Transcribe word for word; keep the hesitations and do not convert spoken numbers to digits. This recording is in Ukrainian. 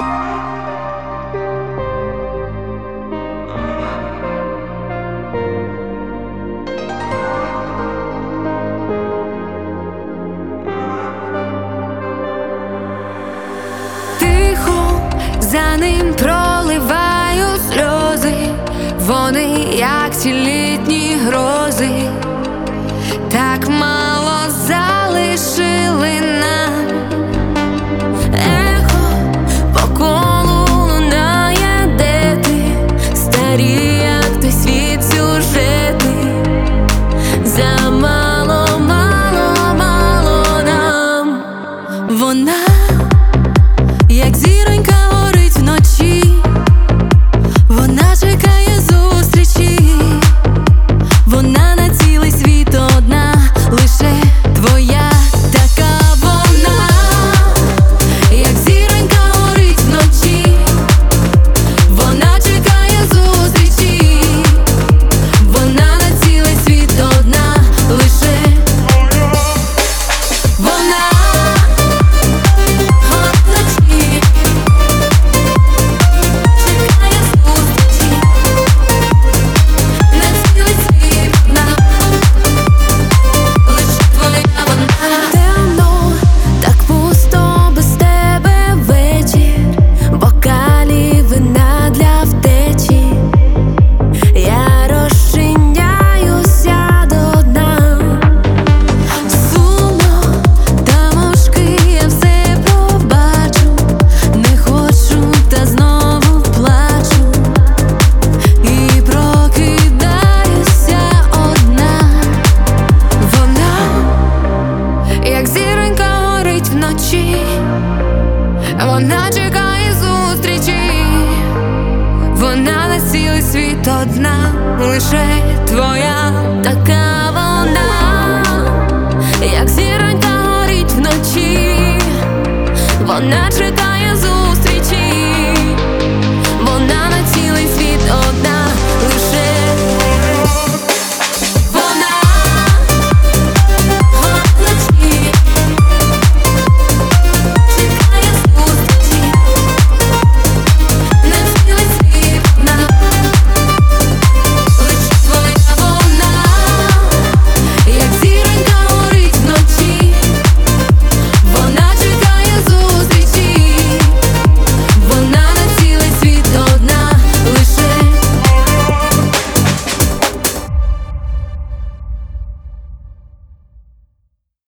За ним проливаю сльози, вони як ті літні грози, так мало залишили нам. Ехо по колу лунає, де ти, старі, як той світ, сюжети. Замало, мало, мало нам. Вона як зіронька горить вночі, вона чекає зустрічі, вона на цілий світ одна, лише твоя. Така вона, як зіронька горить вночі, вона чекає зустрічі, вона на цілий світ одна, лише вона. Вона чекає зустрічі, вона на цілий світ одна, лише твоя. Така вона, як зіронька горить вночі, вона чекає зустрічі, вона на цілий